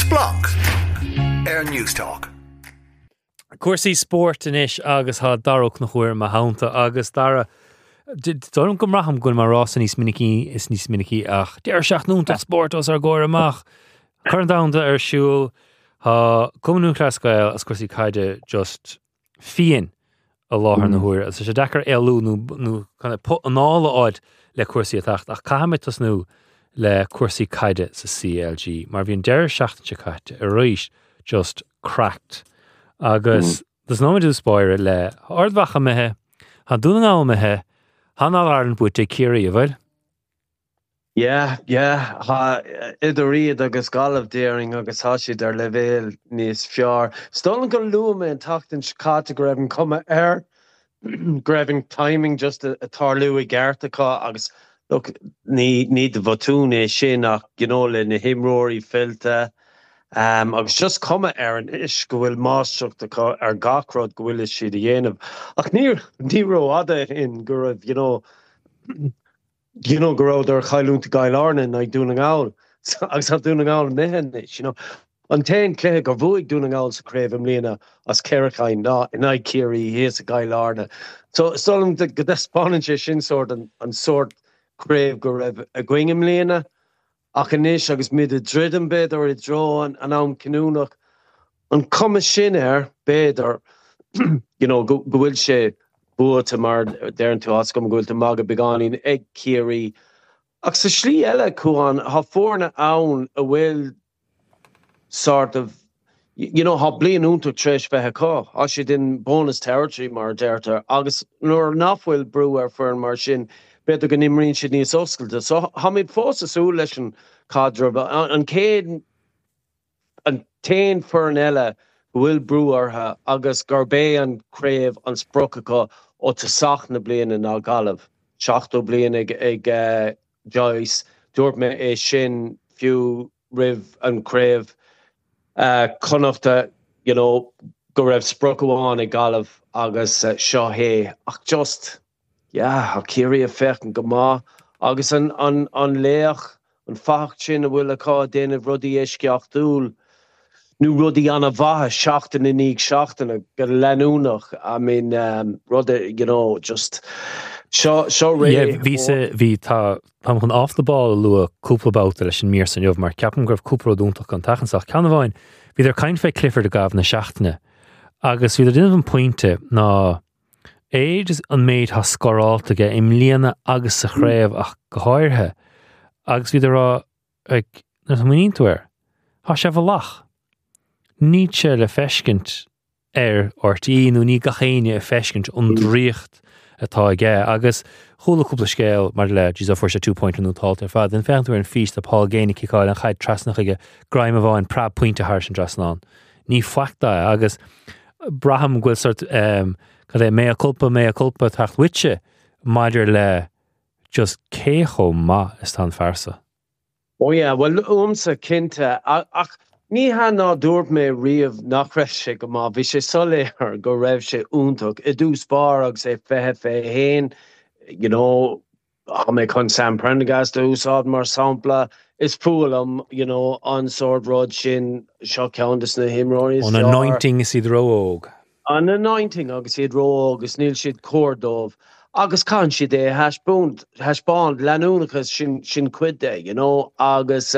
Splunk Air News Talk. Cuasaí sport inis agus há darach na chuir ma haunta agus dara Dóm gom raham gon mar rás níos minicí ach deir seach núnta sport os góir amach chuan damda siúl há cumnú clascail as cuasaí caide just fian a láthar na huair as sé dechar eú nó chuna anála áid le cuasaí atacht ach caiimitas nó le cuasaí caide sa CLG mar bhíon deir seachtain se caite a roiis just cracked agus dus nóid dú spáire le ardhacha methe há dúna á methe Hanna Ireland bute Kiri a bhfuil? Yeah. Idir agus galamh déiring agus háisiad ar levéil níos fear. Stolan go luama an tachtain Chicago go raibh cuma air, grabbing timing just a tarlú I gartacha agus look ní de bhatún é sin ach le na himróí filta. Agus just cuma ar an ish go bhfuil máisteach ar gachrod go bhfuil siad a dhéanamh. Ach ní ró ada in go raibh, go raibh ar chailúnta gaiilárna na dúna gáil. Agus ha dúna gáil mehan is, An tain cléthe gur bhuaigh dúna gáil sa craibh mlíana as ceiricáin in aid cíirí héas a gaiilárna. So stolam go despáin sé sin sort an sort craibh go raibh a gcuing mlíana. Ach inis agus mid a dridden beidir I dro an am cinúnach an cuma sin beidir go bhfuil sé buata mar déireann tú as go bhfuil tú mag a beáín ag cíirí ach sa slí eile chuáin há fórna ann a bhfuil sort of há blian úntaach treis bheithe cá á si din bonus territory mar déirtar agus nuair nachhfuil brú ar fearn mar sin beidir go nimríonn siad níos oscailte. So ha míid fós asú leis an cadre an céad an tain fearn eile bhfuil brú ortha agus gur bé an craobh an sprocacha ó tá sach na bliana ná galamh. 7 blian ag Joyce, dúirt me é sin fiú rih an craobh connachta, go raibh sprocamháin ag galamh agus seo hé ach just ha cíirí a fechtn go má agus an léach an facht sin a bhfuil aá déanamh rudí éisceachtúil nó rudí anna bhathe seachtain in níag seachtainna go leanúnach rud just seo ré. Bhí tá chun off the ball lua cúplabáta leis sin mír san jobh mar ceapan gurbh cúpla dúntaach an tachanach ceanna bháin bhí ar caiin fé Clifford a gabh na seachtainna agus bhí duanamh an pointe ná éidir an méid ha scoráiltaige im líana agus sa chréibh ach go háirthe agus bhí rá ag na muíntuair há sé bh lach ní sé le feiscint ortaí nó ní gachéine a feiscint an dríocht atá ige agus chulaúpla scéil mar le dís a fuair sé 2 point anú táilta ar fad den feanú ar an fís a Paul Géine cicáil an chaid trasnach ige graim a bháin prab pointe thar sin drasnán. Ní fuachta agus braham ghfuil sort Cad é mea culpa tacht witse maidir le just cécho ma is tan farsa. Well sa cinnte ach ní ha ná dúirt mé riamh nach raibh sé go má bhí sé soléir go raibh sé úntaach I dús bar agus é fethe fé héin ha mé chun Sam Prendergast úsáid mar sampla is fualam an sort rud sin seo ceantas na himróirí an anointing is iad róg. An anointing agus iad ró agus níl siad cordómh agus can siad é heispáin leanúnachas sin cuide agus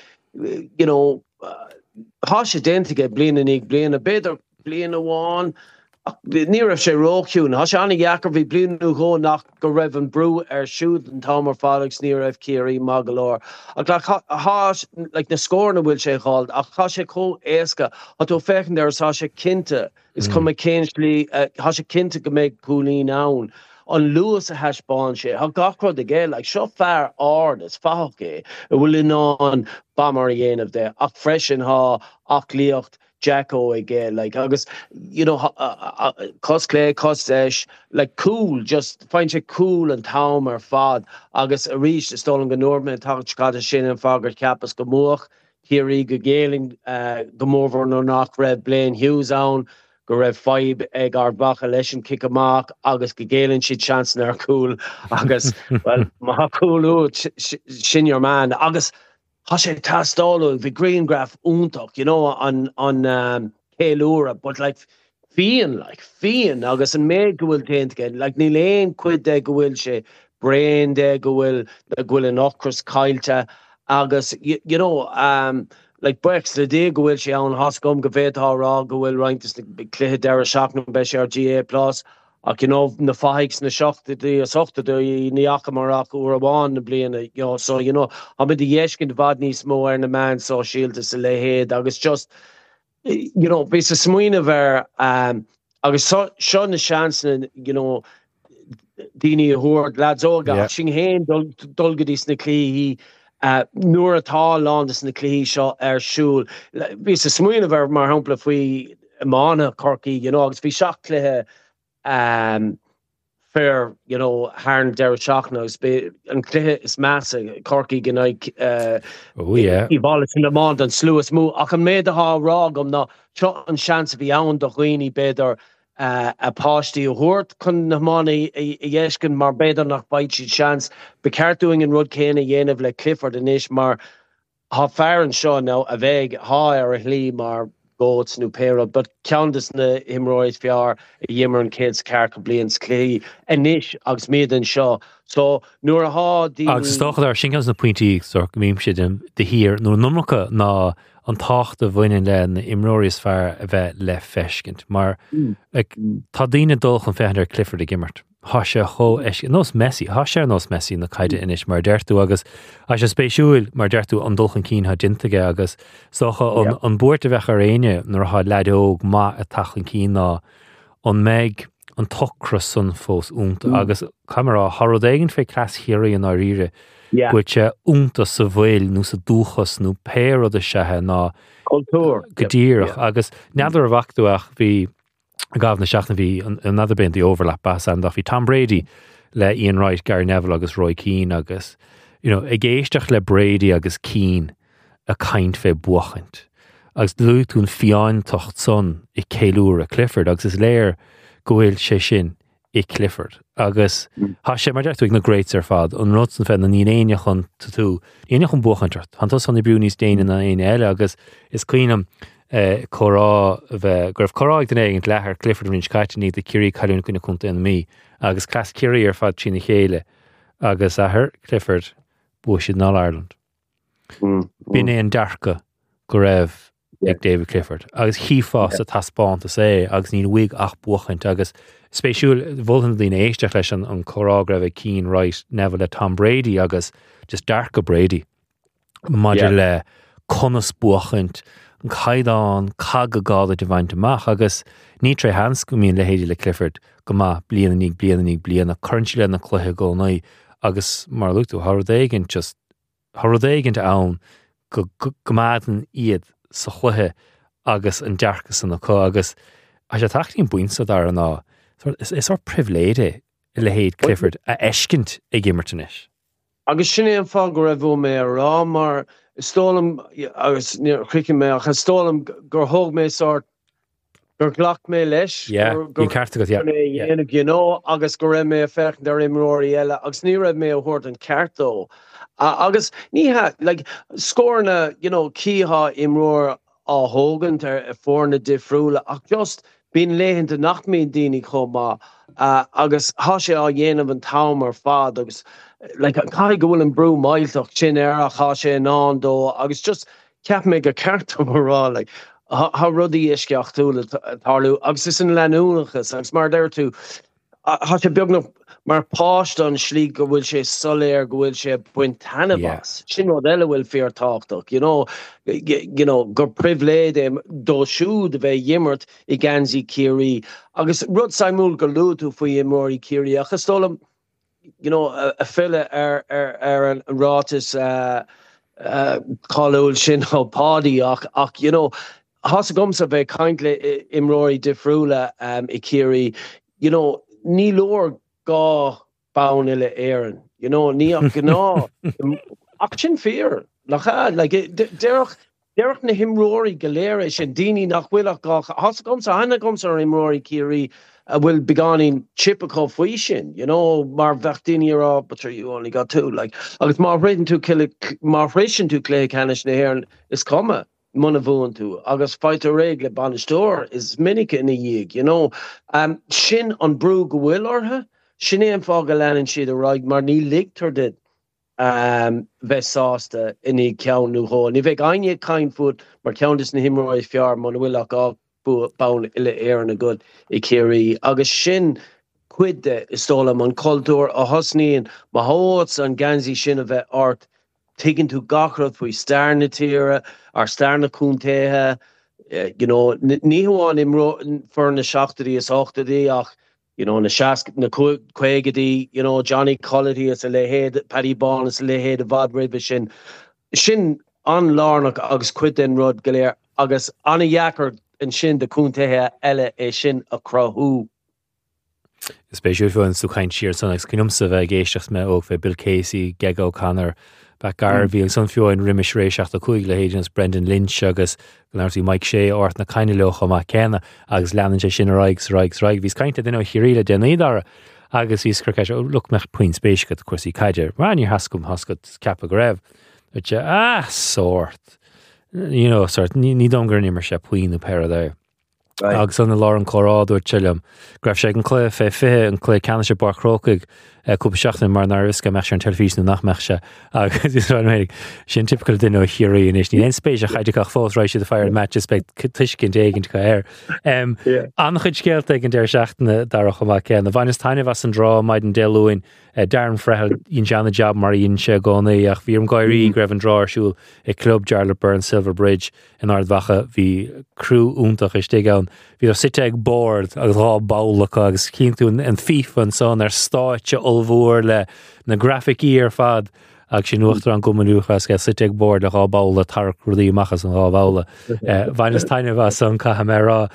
há sé déntaige bliana ag bliana beidir bliana bháin ní raibh sé róciún há sé anna dheacar bhí blianú gó nach go raibh an brú ar siúd an támar fálagus ní raibh cíirí má go leor ach na scórna bhfuil sé cháilt ach há sé có éasca a tú fechan ar há sé cinnte is cum céinslí há sé cinnte go méid cúlín ann an luas a heispáin sé há gachrod a ggéil ag seo fearr ard is fáché a bhfuil inán bamar a dhéanamh de ach freisin há ach líocht Jacko again, agus, cos clay, cos esh, cool, just find you cool and town or fad, agus a reach the stolen Norman, Tachkata Shin and Fogger Capas Gamoch, Kiri Gagaling, Gamover no knock red Blaine Hughes on, go rev 5 egg our bach election kick a mark, agus Gagaling she chance cool, agus, well, ma cool, shin your man, agus. Hashe Tastolo, the green graph untok, on Kailura, but like Fian, August and Meg will taint again, like Nilain quid de will she, brain de will an Okras Kailta, August, like Brex the day will she on Hoscom Gavet Hara, go will rank this Clehe Dara Shaknum Beshar GA plus. Ac na fahaigs na shochta di sochta di ni akamarach urawan na bliana, so I'm the yeshkin vad ní smó na man so shield to le head agus just bis a smuina ver agus shon na chansen dini hord lads oga sing hen dulgadis na clí nuair atá landas na clí seo shúl bis a smuina ver mar hampla fui mana Corky agus fi shock cléthe fair, Harn Derashachnos, and Clehe is massive, Corky Ganaik, Evolis in the Mond and Sluis Moo. I can made the ha rog na shot and chance of beyond the Huini Beder, a pashti hort, kun the money, a yeshkin mar beder nach baichi chance, Becart doing in Rud Kane, yen of like Clifford and Ishmar, ha fair and Shaw now, a vague, ha or a hlee mar. Goats nu pera, but Countess na himrois fiar a yimmer and kids car complaints clay and nish agus maiden shaw. So nor a ha di agus stoch there shinkans na pointy so mim shidem the here no nummerka na an tacht de winning len imrois far a vet le feskent maar like tadine dolch an fender Clifford de gimmert hasha ho es nos messy hasha nos messy na kaide inish mar dertu agus as special mar dertu an dolchen keen ha dintige agus socha an boord de wegarene nor ha ladog ma a tachin keen na on meg an tokras sun fos agus camera harodegen fe class here in arire which unta sa bhfuil nó sa dúchas nó péir de sethe ná cultúr godíirech agus neadar a bhachtúach bhí gabh na seachna bhí another bit the overlap bas and bhí Tom Brady le Ian Wright, Gary Neville agus Roy Keane agus ag éisteach le Brady agus Keane a caint fé buachant agus luú tún fiáin tocht son I céilúr a Clifford agus is léir gohfuil sé sin I Clifford agus ha sé mar deirtu ag na greats ar fad an rotsan fed na ní éineach an tú éineach an buchantart hantas an I brúní déine na éine eile agus is cuiinam chorá bheith gurh chorá ag den éigent lethar Clifford rins caiite ní de curí caiún cúna chunta in mí agus clas curí ar fad trína chéile agus ahar Clifford bu siad ná Ireland Bhín é an dearcha go raibh ag David Clifford agus hífás a taspáanta sé agus ní bhuaig ach buchant agus spéisiúil bhulhan dín éisteach leis an chorá raibh Keane Wright Neville le Tom Brady agus just dearcha Brady maidir le conas buchant an caiidán cagagáda de bhaint amach agus ní tre hans go míon le héidir le Clifford go má bliananig bliana chuintí le na cluthe go naí agus mar luchtú Harodéigint ann go mádan iad sa chluithe agus an dearcha san na có agus a sé taachtaín buinsa dar an ná is ar privléide le héad Clifford a eiscint ag immertanis. Agus sinné an fá go raibh mé rá mar stólam agus chuicin mé a stólam gur thug mé sort gur ghlach mé leis gur carta go agus go raibh mé a fecht ar imróí eile agus ní raibh mé a thuirt an ceartó agus ní ha like scórna cíha imróir á thógant ar fórna difriúla ach just bín léhann de nachmíon daoine chomá agus há sé á dhéanamh an tam ar fad agus like cai go bhfuil an brú mailteach sin ar há sé an dó agus just ceap mé go ceartta marrá like há rudaí isceach túla tarlú agus is an leanúnachas agus mar deir tú há sé beagnach mar páist an slí go bhfuil sé soléir go bhfuil sé buintanabas sin rud eile bhfuil fear táchtach gur privléid dó siúd a bheith dhimmert I gansaí círí agus rud saimúil go lútú faoi imóí círí agus tólam a fille ar an rátas cáúil sin ó pádaí ach has gomsa bheith caint le imróí difriúla I círí ní leor gá bán ile éan ní ach gná ach sin fear nach deirech na himróí goléir sin daoine nach bhfuilach gá has gomsa hena gomsa ar imróí círí will be gone in typical fuishin, mar vachtini ra, but you only got two. Like, agus mar frishin to clay canish na here is comma. Munavun to agus fighter regle banistor is minik in a yig, Shin on brug will or her. Shin and Fogalan and she the right marni lictor did Vesasta in a count new hole. If I gagne kind foot, mar countess na himroi fiar monawilak up bound illa air and a good ikiri. Agus Shin quid the stolam on culture a hosni and mahots and ganzi shin of art. Taken to Gachroth, we starna tira, or starna kunteha, Nihuan imro for na shachtadi is ochtadi, ach, na shask na quagadi, Johnny Collity is a lehead, Paddy Ball is a lehead of Vadribishin. Shin on Larnock, agus quitten rod galer, agus on a yacker and shin the kunteha, ella e shin a crohu. Especially for so kind cheer, so next kinumsa vegashas me og Bill Casey, Geg O'Connor. Back Garvey, some few in Rimish Ray Shachta Kuigla agents, Brendan Lynch, agus Glenarty Mike Shea, or na kind of loch ma Kenna, agus Lannan Shin Rigs, He's kind of Hirila Denidar, agus he's cricket, look, mech Queen Space, of course, he kaja, ran your Hascut, Kappa Grev, which sort, sort, ni donger nimmer shep Queen the pair there. Agus an Lauren Corrado Chilliam, Graf Shagan Clay, Fe, and Clay Canisha Bar Crokig, Kupashachtan Marnariska, Mesha and Television, nach Mesha, agus is what I Shin typical dinner here in Ishni, and Space, Hajikach falls right to the fire matches, but Tishkin taken to air. An Hitchgale taken der Shachten, Darachomaka, and the Vinus Tiny Vas and Draw, Maiden Deluin, Darren Frehel, in Jana Job, Marion Shagone, Ach, Virum Goiri, Greven Drawer, Shul, a club, Jarler Burn, Silver Bridge, and Ardvacha, the crew Untach Ishtigan, Vido Siteg board, a raw bowl, agus keen to and FIFA and so on, their starch, Ulvur, na graphic ear fad, actually, Nuchter and Gumanuchas, get Siteg board, a raw bowl, a Tarak Rudi Machas and raw bowl, Vinus Tiny Vas on Kahamera.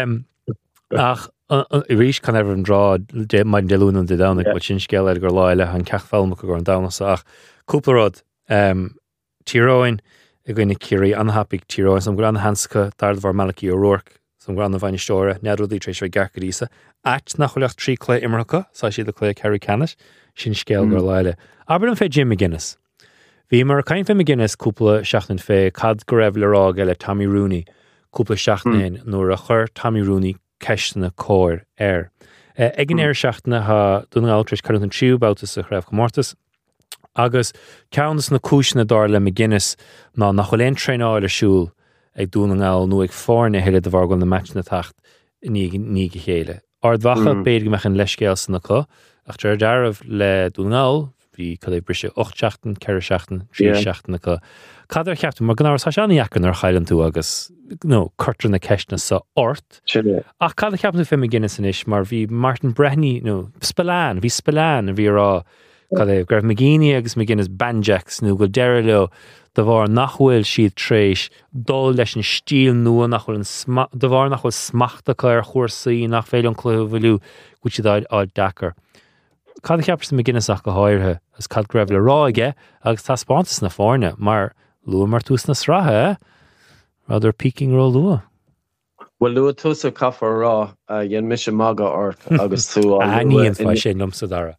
Ach, Irish can ever draw my Delun and the down, but Shinskell Edgar Lyle and Kachfalmuk go down. So, Cooperod, Tiroin, again, Kiri, unhappy Tiroin, some grand Hanska, Dardvar Malaki O'Rourke, some grand Vine Stora, Nedrodi Treasure Garkadisa, Act Nacholach Tree Clay Imraka, so she the Clay Carry Canish, Shinskell Lyle. Aberdeen Fe Jim McGuinness. The American Fe McGuinness, Kupla Shachten Fe, Cad Grev Lerog, Tommy Rooney, Kupla Shachten, Nora Her, Tommy Rooney. Keshna Core Air. Egin Air Shachtna ha Dunaltrish Current Chew about us a Rev Comortus. Agus Counts na Kushna Darla McGuinness na Nacholen train oil a shul ag Dunal no ag forne hele de vargon the match na tacht ní gehele. Ardwacha beig mech an leskels na ko. Ach Jardarav le Dunal vi kade brische 8 shachten, 4 shachten, 3 shachten na ko. Cadar cheapta mar gnar sashani yakan ar Highland tú agus curtain na keshna sa ort. Ach cadar cheapta fe McGuinness in ish mar vi Martin Brehny Spillane vi ra cadar Grev McGeany agus McGuinness Banjax go derilo da var nachhfuil siad treish dul leis an stíl nua nachhfuil da var nachhfuil smachta cair chórsaí nach féil an clú bhilú which daid áil Dakar. Cadar cheapta McGuinness ach go háirthe as cad Grev le rá aige agus tá spántas na fórne mar Lua Martus na Sraha, rather peaking roll Lua. Well, Lua Tusa Kafar Raw, Yen Misha Maga or August Thu. Ani and Fashin Lumsadara.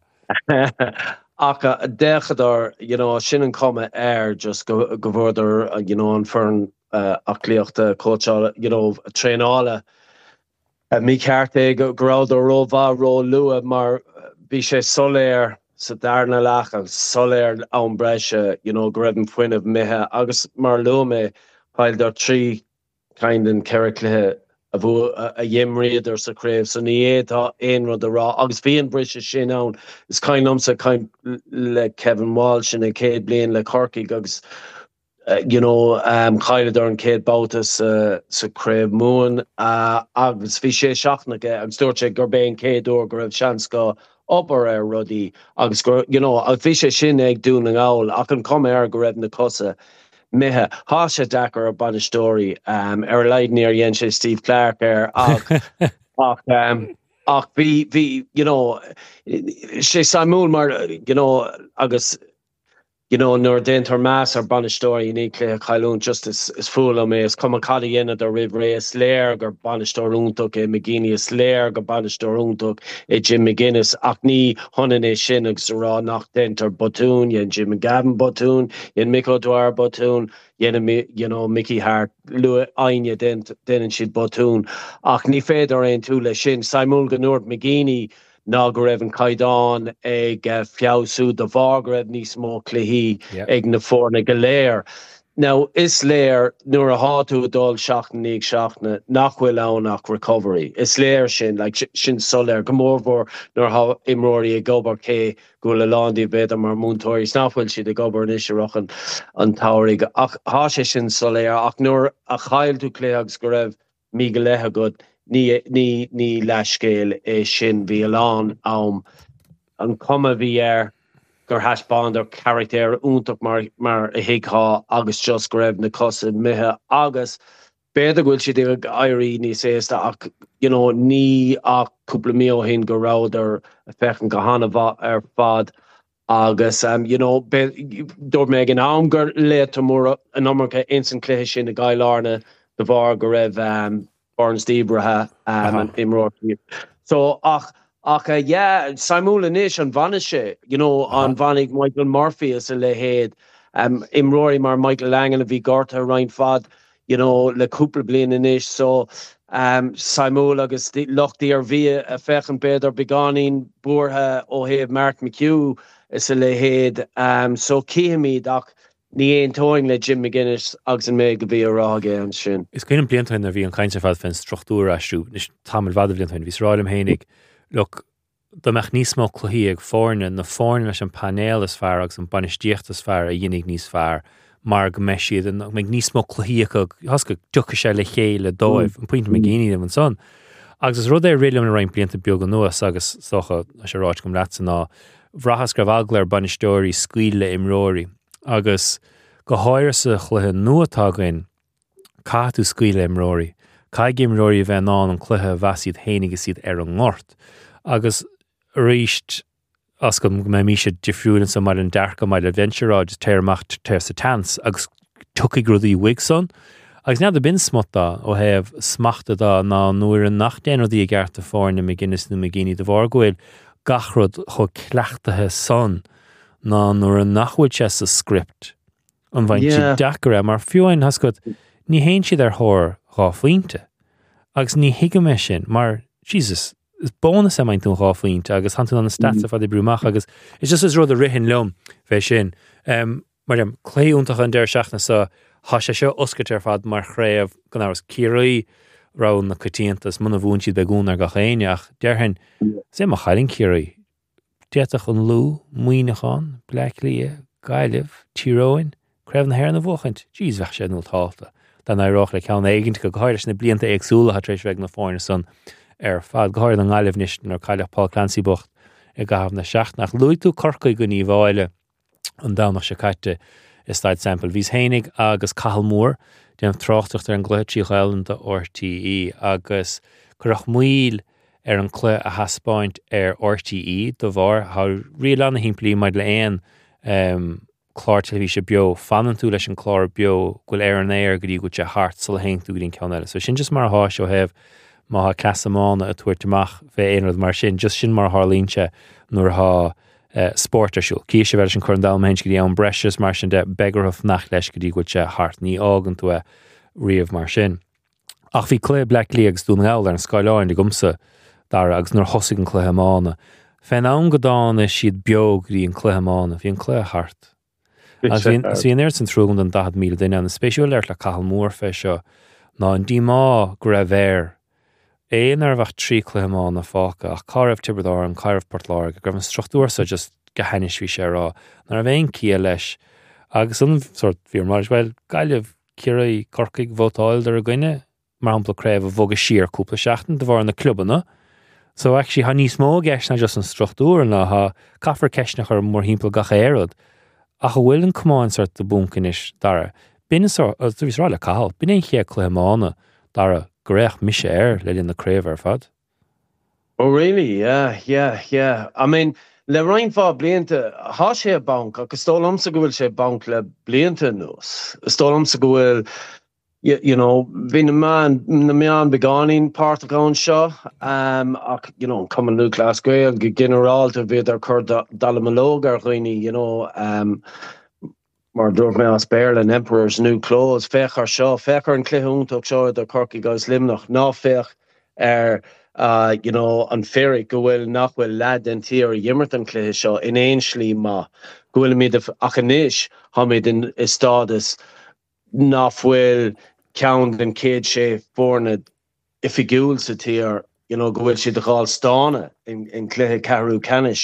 Aka Dechador, Shin and Comma Air just go further, on Fern Akliachta coach, train all Mi Carte, Graldo Rova, Ro Lua, Mar Bishe Soler. So darna lach and soler an brescia, Greven Fuin of Meha, Agus Marlome, while there 3 kind in Kerrickle of a Yimri, there's a crave, so Nieta, Ain the Raw, Agus Vian Brescia Shin is kind of kind like Kevin Walsh and a Cade Blaine, like Corky, Agus, Kyla Durn, Cade Bautas, so Crave Moon, Agus Vishe Shachnake, Agus Dorche Gerbain, Cade or Grev Shanska. Upper Ruddy, Agus, a fish shin egg doing an owl. I can come here, go red in the cussa. Meha, Hasha Dakar, a bunch story. Light near Yenshe Steve Clark, she Samuel Mar, Agus, nor denter mass or banistor unique Kailun just is full of me is come cadi in at the river is lair or banistor untuk e McGinney is lair or banistor untuk e Jim McGuinness acne honin e shinux raw nach denter bottoon yen Jim Gavin bottoon yen Mick O'Dwyer bottoon yen Mickey Hart Lua Anya den and she'd bottoon acne feder ein tule shin Simul Ganord McGinney ná go raibh an caiidán ag fiabhsú de bhar go raibh níos mó cluichí ag na fórna go léir. Now, is léir nuair a háú dul seachna seachna nach bhfuil annach recovery. Is léir sin, sin soléir go mórmhór nuair imróí ag gobar cé go le lándaí bhéad mar múntóirí snafhfuil siad ag gobar is rochan an táirigh. Ach há sé sin soléir ach nuair a chail tú cléags go raibh mí go léthe go ní leiscéil é sin bhí alán an cuma bhí gur haisband ar charactéir úntaach mar a hiicá agus just go raibh na cosa mithe agus beidir bhfuil siad ag éirí níos éasta ach ní ach cúpla mío hin go rád ar a fechan go hanamh ar fad agus dúir méid an am gur le mór an ammarcha insan cléthe sin na gaiilárna de bhar go raibh Barnes Debra and Imroki. So Simul Anish and Vanishe, on Vanig Michael Murphy as a lehead, Imrory mar Michael Lang and V Gorta Ryan Fad, le couple blin Anish. So Simul agus Loch Dear Via a Fechen Beder Beganin Burha O'Have Mark McHugh is a lehead. So Kihimi Doc. Ní éon tóing le Jim McGuinness agus an méid go bhí aráige an sin. Is cinn bliantain a bhí an caiinte fad fan struchtúr asú, nis tamil fad bliantain, bhís ráil am hénig, look, do meach níos mó chluhí ag fórne, na fórne leis an panel is fear agus an banistíocht is fear a dhénig níos fear, mar go meisiad, an meid níos mó chluhí ag hasca ducha sé le chéile dóibh, an puinte McGinney am an son. Agus is rud é réile an rain blianta beag an nuas agus socha a sé ráit gom leat ná, bhrachas grab aglar banistóirí scuile imróirí. Agus go háir sa chluthe nuatágain cáú scuile imróirí. Caig imróirí bheith ná an cluthe bheasiad hénig is siad ar an ngort. Agus ríist as go mé míise difriúlan sa mar an dearcha mar le ventureráid teirmacht teir sa tans agus tucaigh rudaí wigson. Agus nead a bin smota ó heh smachta da ná nuair an nach déan rudaí a gcearta fórna McGuinness na McGinney de bhargóil gachrod cho cleachtathe son ná nuair an nachhuiil sé sa script. An bhain si dachar mar fiúin has go ní héin siad ar thóir ráfuointe. Agus ní hiige me sin, mar Jesus, is bónas a maint tún ráfuointe agus hanú an stata fad I brúmach agus is just as rud a rihin lom bheith sin. Mar dem cléúntaach an deir seachna sa há sé seo oscailt ar fad mar chréamh gan áras ciaraí rán na cotíantas muna bhún siad begún ar gachéine ach dearhin sé mar chailinn ciaraí. Déach an lú, muoineachán, bleiclí, gaiileh, tíróin, creibh na hair na bhchaint, Jeez bheith sé nó táta. Dan éireach le ceann éigent go gaiir na blianta agsúla hat rééis bheith na fáinna san ar fad gaiir an gaiileh níos nar caiileh Paul Clancy bocht I gahabh na seachtnach. Luigh tú corcaigh go ní bháile an dánach se caite is staid sample. Bhís hénig agus Cathal Mór, déanam tráchtacht ar an gluití chailen de RTE agus curach muil an clé a haspáint ar RTE do bhar, how rial anna himplí maid le éan clár televíse bio, fanan tú leis an clár bio, gwyl ar an éir gydí go te hart sal héin tú gydín ceanile. So sin just mar a há seo hef má ha casamána a tuairteach bheith éanrad mar sin, just sin mar hálínse nuair ha sportarsúil. Cí sé bheith an chun dalma hens gydí an breisius mar sin de begarhuh nach leis gydí go te hart ní ágan tú a riamh mar sin. Ach bhí clé Blackley agus dún gáil ar an Skyline de gumsa dar agus nuair hosig an clé hamána. Fein an godána siad beog gydí an clé hamána, bhí an clé hart. As bhí an air san trúgan an 10,000 duine an spéisiúil air le Cathal Mór fé seo ná an dímá go raibh air éon ar bheith trí chluimeán na fáca ach caribh Tibredár an caribh Portláir go raibh an struchtúr sa just go hainis bhí sé rá nar a bhéon cí leis agus an sort bhí mar bhfuil gaiileh ciaraí corcaigh bhótáil ar a gcuine mar ampla créibh a bhóga siar cúpla seachtain de bhar na clubanna. So actually ha níos mó gceisna just an struchtúr ná ha caafar ceisnach ar mór hímpla gacha éad. Ach bhfuil an cumáin sort de búncanis dara. Bín sort, tú bhís ráile Cathal, bín éon chéad chluimeána dara go raibh mise air le linn na craobh ar fad. Oh really? Yeah. I mean, le rain fá blianta há sé bank agus tólam sa gohfuil sé bank le blianta nos. Tólam sa gohfuil you know, bhí na meán beganin part gan seo, ach, you know, common new class Gael, generalta bhí ar chur dalamalóg ar chuoine, you know, mar dúirt mé as Berlin Emperor's New Clothes, fechar seo, fechar an cluthúntaach seo ar Corky guys limnach, ná fech you know, an ferric go bhfuil nach bhfuil lad den tíar dhimmert an cluthe seo in éonslí má. Go bhfuil míad ach aníis ha míad in stádas nach bhfuil ceann den céad sé fórna ifigúil sa tíar, you know, go bhfuil siad a gáil stána in cluthe carú canis.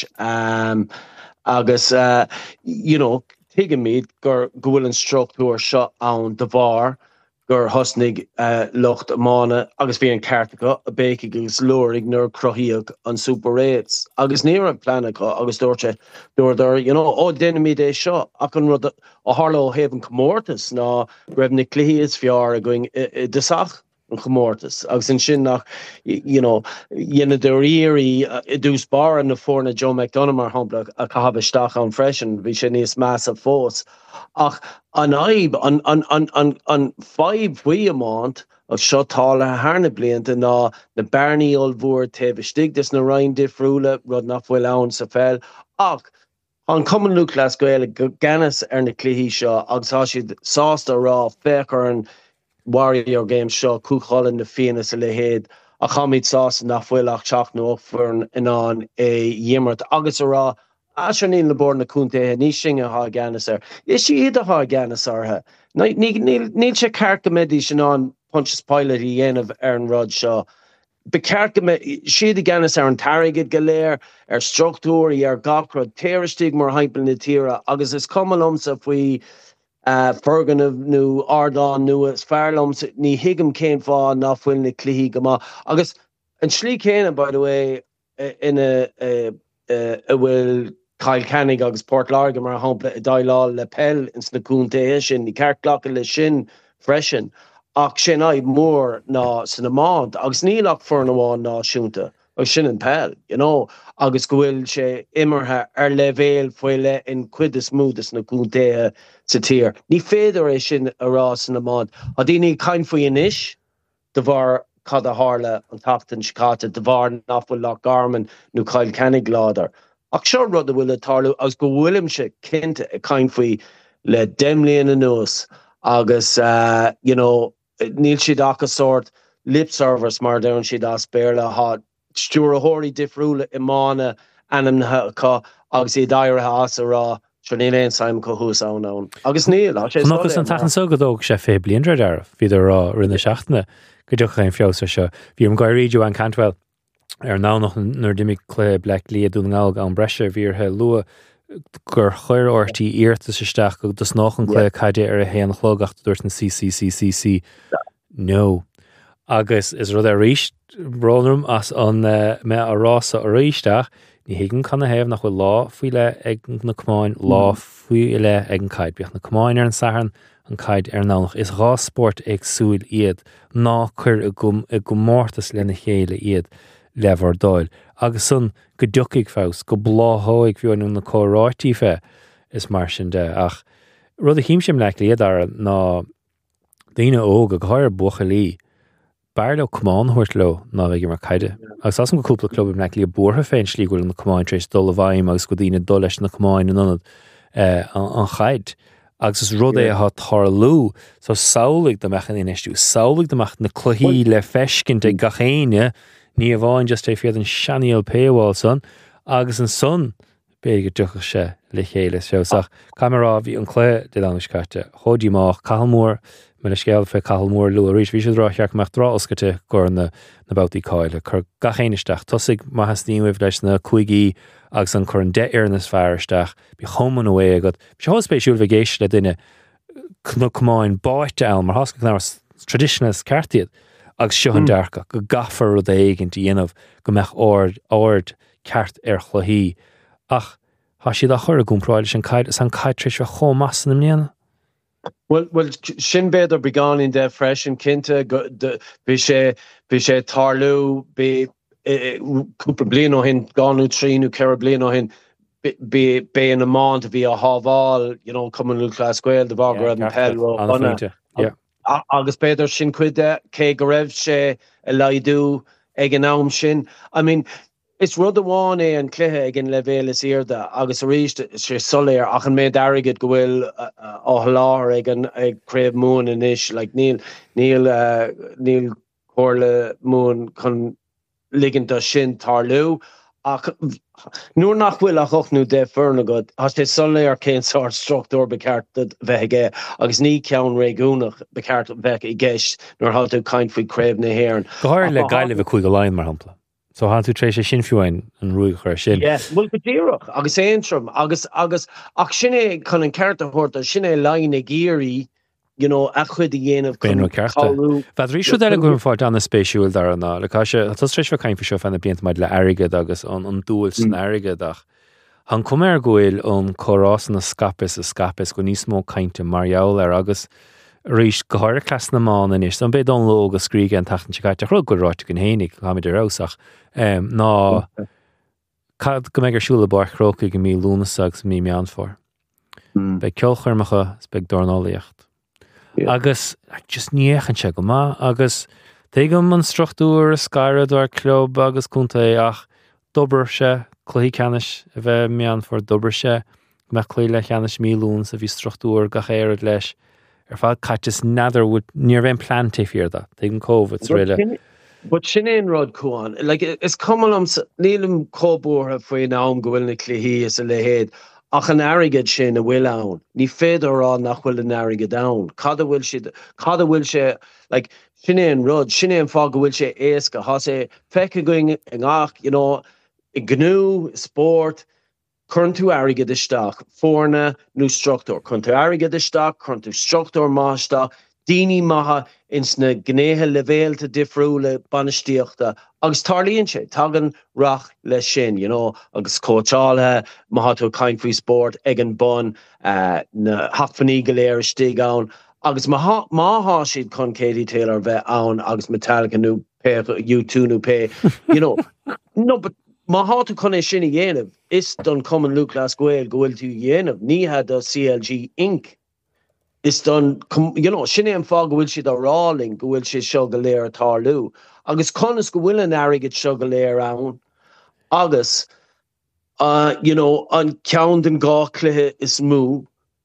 Agus, you know, hiige míad gur go bhfuil an struchtúr seo ann de bhar gur hosnig lucht amana agus bhí an cartacha a béic agus lurig nuair crothíoch an Super 8s. Agus níor an planacha agus dúirtar, you know, ó déine míad é seo ach an rud a Harlow Haven Comórtas ná raibh na cluichíos fiar a going desach an Comórtas. Agus in sin nach, you know, dhéana de rií I dús bar an na fórna Joe McDonough mar hampla a cahabaisteach an freisin, bhí sé níos meas a fós. Ach, an aib, an 5 bhui amount of seo tála harna blianta ná na Barney olbhúr tebhstig dis na rain difriúla rud nach bhfuil ann sa fel. Ach, an Common Lucas Gaelic ganas ar na cluichí seo agus tá siad sásta rá fechar an Warrior game seo cúchálinn na fianna sa le héad a chamid sásta nach bhfuil ach teach nó ofar in an dhimmert agus a rá Asher níl na bord na cúntaithe ní singe há ganas ar. Is si iad a há ganas artha. Níl sé carca medí sin an Pontius Pilate I dhéanamh ar an rud seo. Be carca siad a ganas ar an tarigid go léir, ar struchtúr I ar gachrod, téiristigh mar haimpel na tíra, agus is cumalumsa faoi Ferganmh nó Ardán nuas fearlumsa ní hiigim céim fá nach bhfuil na cluichí go má. Agus an slí céine, by the way, in a bhfuil Kyle Canning agus Port Larga mar hampla I dailá le pell ins na cúntaithe sin, ní ceartlacha le sin freisin. Ach sin aib mór ná san amán, agus nílach for an amán ná siúnta, agus sin an pell, you know, agus go bhfuil sé imirthe ar levéil foiile in cuidas múdas na cúntaithe sa tír. Ní féidir é sin a rá san amán. A dí cain faoi inis, de bhar cad a hála an taptain sicáta, de bhar nach bhfuil lech Garman nó Kyle Canning ládar. Ach seo rud a bhfuil a tarlú agus go bhfuilm se cinnte a cain faoi le demlíon a nuas agus, you know, níl siad ach a sort lip service mar down siad as béarla há stúr a hóirí difriúla I mána anam na cá agus I dairithe as a rá seo níl éon saim go hús ann. Agus níl, sé Agus an tachan sogad sé fé bliandra dar, bhíidir rá rinne seachtainna go dteach an fios seo. Bhí an gairíú an Cantwell ar ná noch nuair dimig clé blec líad dún ngáil an breise bhíorthe lua gur chuir ortaí íirta isteach go dus nach an clé caide ar a héan chlógacht dúirt na CCCCC. No. Agus is rud a ríist brónrum as an me a rása a ríisteach ní higann chuna héamh nach bhfuil lá faoi le ag na cumáin lá faoi le ag an caid beach na cumáin ar an saharn an caid ar nánach is rá sport ag súil iad ná chur i go mórtas lena chéile iad lehar dáil. Agus sun go ducaigh fás, go bláthóigh bhíonú na córáití fe is mar sin de ach rud a híimsim le liad ar ná daine óg a ghair bucha lí bear le cumán thuirt le ná bheith mar caide. Agus as an go cúpla club le lí a bútha féin slí goil na cumáin trééis dul a bhaim agus go dtíine dul leis na cumáin an an chaid. Agus is rud é a tarlú, so saoligh de mechan in istú, saoligh de mechan na cluhí le feiscint ag gachéine ní a bháin just é fiad an seaníal paywall son, agus an son béige ducha sé le chéile seosach. Camerá bhí an clé de lánis carte, chodí máach cahalmór, me le scéal fe cahalmór lu a rís, bhí sé rácheach meach rá oscate gur na bautí cáile, chur gachéineisteach, tosig maithas níomh leis na cuigí agus an chur an de airnas fearisteach, bí choman óé agad, bí sé hóspéisiúil bhgéis le duine cumáin báite an, mar hasca ná traditionals cartiad, agus seo an dearcha, go gafar rud éigeint dhéanamh go meach ord ceart ar chluhí. Ach, há siad a chur a gúnpráil san caid tríis a chomas na mléana? Well, sin beidir beganin de freisin cinnte bhí sé tarlú cúpla blian ó hin gáú tríú ceir blian ó hin be in a month to be a haval, coming to class square, the Bogger and Pedro. Agus Pedro Shin Quida, K Garev She, Elaidu, Eganam Shin. I mean, it's Rudawane and Clehe again level is here that August reached she Soler Achan made Arrogate Gwil Ohlar again Crave Moon and ish like Neil Corle Moon con Ligant Shin Tarlu. Nur nach will auch nu de Fernagod has de Soler Kane sort structure bekart that vege agus ní count regunach bekart vege gesh nor how to kind for crave na here. Gohar le gaile ve kuig line mar hampla. So how to trace a shinfuin and ruig her shin. Yes, well Padirach agus entrum agus ach sinne kan an character horta sinne line giri achud of Benno Carta. But we should go for down the spatial there na because that's stretch for kind for show fan the bient mid le airige agus on duels na airige dag. Han kommer goil on choras na scapes go nismo kainte Mariol agus reach gohar class na man and is some bit on log a screeg and tachten chikaite ro good right can henig ha mit der ausach na kad gomeger schule bar kroke ge mi lunasags mi me an for. Be kelchermacha spek dornalicht. Agus just níchan se go má agus teigem man struchtúr scaire ar club agus cúnta ach dober se chluí canis a bheith mean for dober se me chluí le canis mílún sa bhí struchtúr ga chéad leis fád caitis nadar would níor bhéin plante fíor da teigem COVID réile. But sinné rod cuan like it's common nílim cóbúr faoin nám go bhfuil na cluichí is a lehéad. Ach an airigid sin a bhfuil ann. Ní féidir an nach bhfuil an airigid ann. Cada bhfuil sé, like, sinné an rud, sinné an fág bhfuil sé éasca, há sé feice going an ach, i gnú, sport, chun tú airigid isteach, fórna, nó struchtúr. Chun tú airigid isteach, chun tú struchtúr máisteach, Dini maha insna gnéhe levélte difriúle banistíochta agus tarlíonn sé tagan rach le sin, agus cóchálathe maha tú caint faoi sport ag an bun na hachfaní go léir stig ann agus maha siad chun Katie Taylor bheith ann agus Metallica nó U2 nó pe, no, but maha tú chun é sin i dhéanamh is don Cumann Lúthchleas Gael go bhfuil tú dhéanamh ní had a CLG Inc. It's done, sinné an fág go bhfuil siad a ráling go bhfuil siad seo go léir tarlú. Agus conas go bhfuil an airigid seo go léir ann. Agus, an ceann den gá cluiche is mú.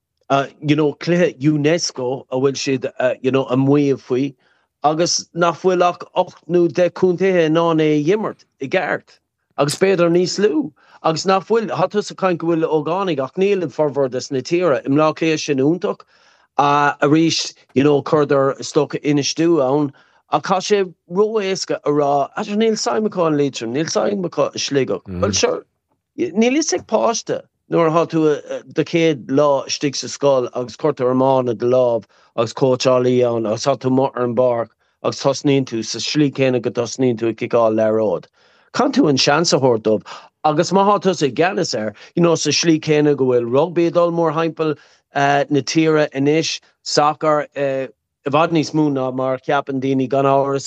Cluiche UNESCO a bhfuil siad, a muomh faoi. Agus nach bhfuil ach 8 nó 10 cúntaithe ná é dhimmart i gceart. Agus beidir níos lú. Agus nach bhfuil, hatus a caint go bhfuil ógánig ach níl an forvardas na tíre. Im lá léir sin úntaach. A ríist, chuidir stocha inistú ann, a cá sé róéasca a rá, a níl Simonán líitrim, níl Simonán sligach. Well, sure, níl is ag páiste, nuair há tú de céad lá stig sa scol, agus chuirtar amána de láb, agus cóchálaí ann, agus há tú mar an bar, agus tosnín tú, sa slí céna go tosnín tú i ciáil leród. Can tú an seansa hordób, agus má há tú sa ganas sa slí céna go bhfuil rugby dul mór haimpel, na tíre inis, soccer, bhad níos mú ná mar ceapan daoine gan áras,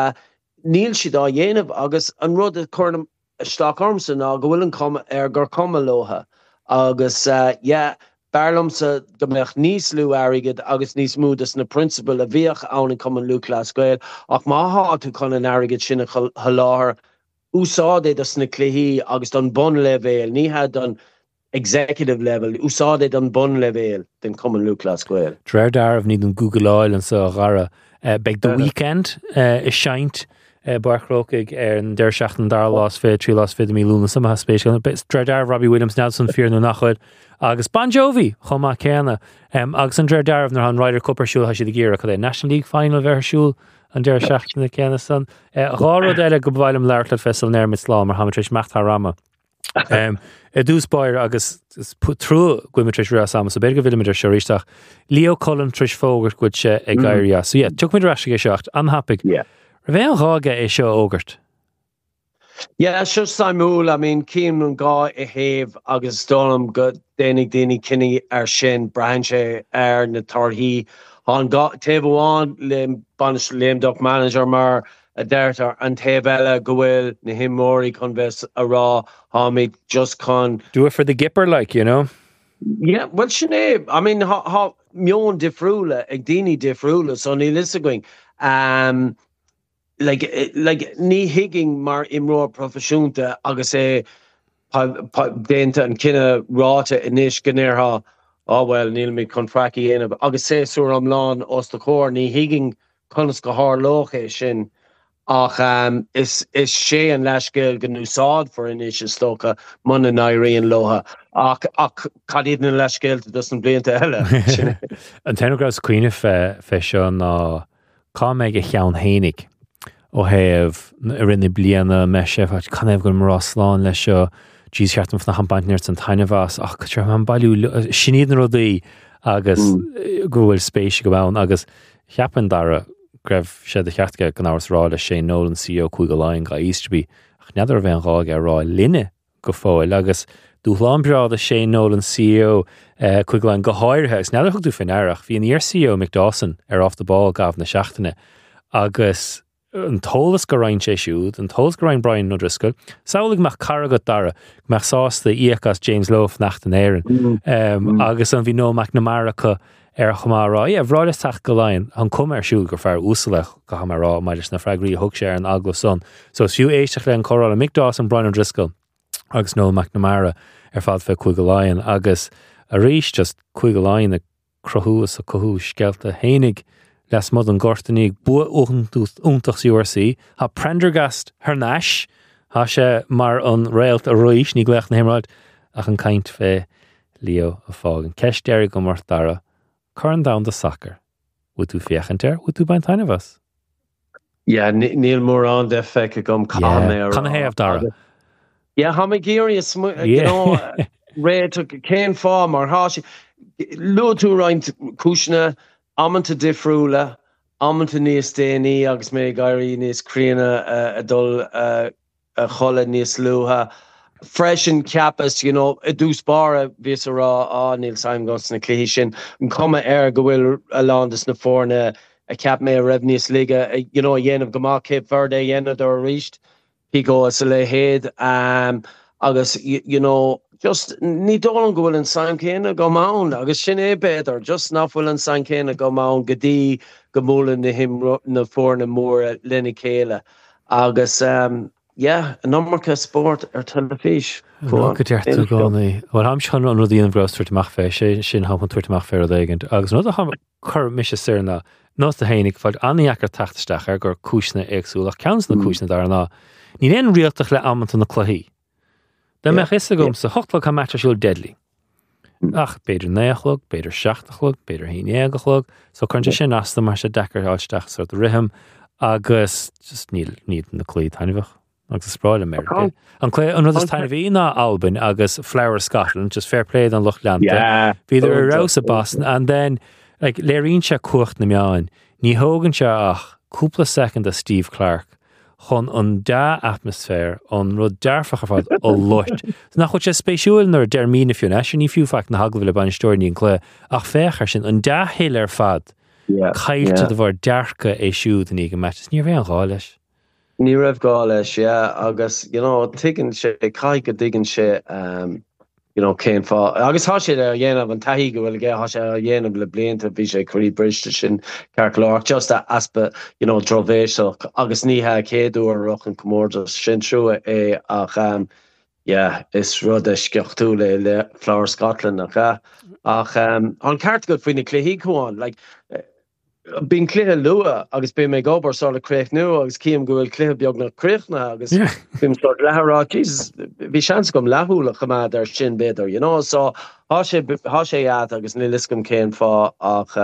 níl siad á dhéanamh agus an rud a chunam isteach ormsa ná go bhfuil an cuma gur cuma lótha. Agus, bearlamsa go mbeadh níos lú airigid agus níos múdas na principal a bhíoch ann in Cumann Lúthchleas Gael, ach má há tú chun an airigid sinna choláthar, úsáid é sna cluichí agus don bun levéil, ní had don executive level, úsáid an bun level den Cumann Lúthchleas Gael. Dréir darmh ní don Google Oil an sa gara. Beg the weekend is seint barchrócaig an deir seachtain dar lás fé, trí lás fé mí lúna sama spéisial. Dréir darmh Robbie Williams Nelson fear nó nachchuid agus Bon Jovi chomá céanna. Agus an dréir darmh nar an Ryder Cup siúil has siad ggéire chu é National League final bheith siúil an deir seachtain na céanna san. Gháród eile go bhhailm leirlad festal néir mit slá mar hamatréis meachtá rama. Dús bair agus trú gwimitris ra sam so beidir go bhfuil se ríisteach Leo Cullen tris fógart gcuid se ag gaiir so tuach mid raige seacht anhappig. Ra bheith an ráige é seo ógart. Sure Saimúil, I mean, cíim an gá I héamh agus dólam go déananig cinní ar sin brehan sé ar na tarthaí an gá taobháin le banis léimdach manager mar a d'irtar an taobh go bhfuil na himóí chun bheits a rá hámid just chun Do it for the gipper, like, you know? yeah, well sinné I mean ha mion difriúla ag daoine difriúla so ní lisa going like ní higging mar imróir profisiúnta agus é déanta an cinenne ráte inis gnéirtha well níl mí contractí aanamh agus sé suair amláán os do chóir ní higging chunas go háir loch é sin ach is sé an leiscéil go núsáid for inis is tócha man an éiríon lotha ach cadíad na leiscéilte dus an blianta eile. An tenagrás cuioine fé seo ná cá méid a cheann hénig ó héamh rinne bliana me sé chunéibh go marrásláán lei seo dís cheartm na hampáintnirt an tainehás ach tre an bailú sinad na rudaí agus go bhfuil spéisi go bhán agus cheapan dara greibh sé de cheartge gan áras rá le sé Nolan CEO chuig go láin ga Easterby ach neidir bheith an ráig ar rá linne go fáil agus dúláánbreád a sé Nolan CEO chuig láin go háirthe neidir chug dú fin airach hí an íar CEO Mick Dawson ar off the ball gabh na seachtaine agus an tólas go rain sé siúd, an tólas go rain Brian O'Driscoll, saolig meach caragad dara, meach sásta íachas James Loaf nacht an éireann, agus an bhí nó McNamara ar chumárá, bhráidir teach go láin, an cum ar siúd gur fear úsalach go hamarrá, maidir na freigraí thug sé ar an agla son. So siú éisteach le an choráil a Mick Dawson, Brian O'Driscoll, agus nó McNamara ar fad fé chuig go láin, agus a rís just chuig go láin a crothúas a cothú scealta hénig les mod an gortaníigh bu úntach URC, ha Prendergast Hernash, ha sé mar an réalt a roiis ní gleach na himráid ach an caint fé Leo a fág. An ceistéir go mar dara, chuan down the soccer. Would tú fiachantar, would tú bain tainehas? Yeah, níl mór an de feice gom cámé. Can I have dara? Yeah, ha me géirí you know, réad céin fá mar háisi. Lu tú roint cúisna amanta difriúla, amanta níos déanaí agus mé gairí níos críanna a dul a chola níos luha. Freisin ceapas, you know, a dús bara vís a rá níl saim gos na clí sin. An cuma go bhfuil a landas na fórna a ceap mé a raibh níos liga, you know, a dhéanamh go maith Cape Verde dhéanamh ar ríist, pí as a le héad, agus, you know, just ní dólan go bhfuil an saim céanna go mán, agus sin é beidir, just nach bhfuil an saim céanna go mán go dtí go móla na fórna mór lena céile. Agus, yeah, an nummarcha sport ar telefís. Go deirtú gánaí. Well, am sean an rudí an bhrás tuairteach fé, sin hapan tuairteach fé a dhéigint. Agus nó a chur mis sirna, nó a hénig fáid aníachar tachtasteach ar gur cúisna éagsúlach ceans na cúisna dar ná. Ní éon rialtach le amanta na chluí. De me is a gom sa hochtla ha matcha siúil deadly. Ach, beidir 9 beidir 7 beidir 9 so chun sin asta mar sé dechar áisteach sort riham agus just níl na clí tainmhach. Agus spráil America. An rud is tainmhí ná Albin agus Flower Scotland, just fair play an Loch Lanta. Yeah. Beidir a Rouse of Boston, and then like léiríonn se cuacht na meáin, ní hógann se ach cúpla second a Steve Clark chun an da atmosfér an rud dearfach fad ó lucht. Nach chud sé spéisiúil nar dermína fiú sin ní fiú fach na haglbhfuil ban stoirní an clé ach féchar sin an da héil ar fad caiilte de bhar dearcha é siúd in go metas ní bhéh an gá leis. Ní raibh gá leis, agus, you know, tuigeann sé cai go dtuigeann sé you know, céim fá. Agus há sé ar dhéanamh an taithí go bhfuil há sé ar dhéanamh le blianta bhí sé chuí briste sin cearclách, just a aspa, you know, drovéiseach, agus níthe céadú ar roch an commórdas sin trúa é ach, is rud a sceochtú le Flower Scotland ach, an ceart go faoine cluichí chuáin, like, bín cluithe lua agus bí mé gobar sála créich nu agus cíam go bhfuil cluithe beag na créichna agus bím sort lethrá, Jesus, bhí seans gom lethúla chamad ar sin beidir, you know, so há sé ad agus ní liscom céin fá ach,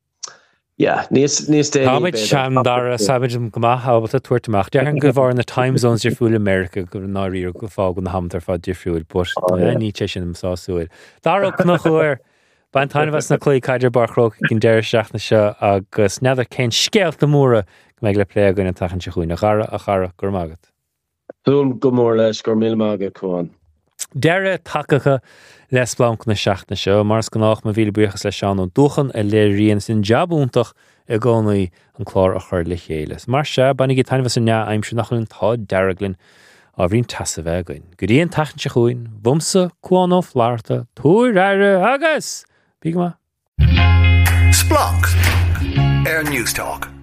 níos déanaí Táid sean dar a sabidm go maith ábalta tuairteach. Dearan go bhar na time zones difriúil America go náír go fá go na hamtar fá difriúil, but ní te sin sáúil. Dar nach chuir Bain tainmhas na clí caidir barchróc cin deir seach na seo agus neadar cén scéalt na móra go méid le plé goin an tachan se chuoin a chara gur mágad. Túm go mór leis gur mí mágad chuáin. Deire takecha les blanc na seachna seo, mars gannach ma bhíle buchas le seán ó duchan a le rion sin jabúntach a gcónaí an chlár a chuir le chéile. Mar se bannig tainmh san nea aimimsú nachlinn tá deirglinn a bhrín tasa bheith goin. Guríon tachan se chuin, bumsa, cuánó fláirta, túir aire agus! Bígama? Splunk. Air News Talk.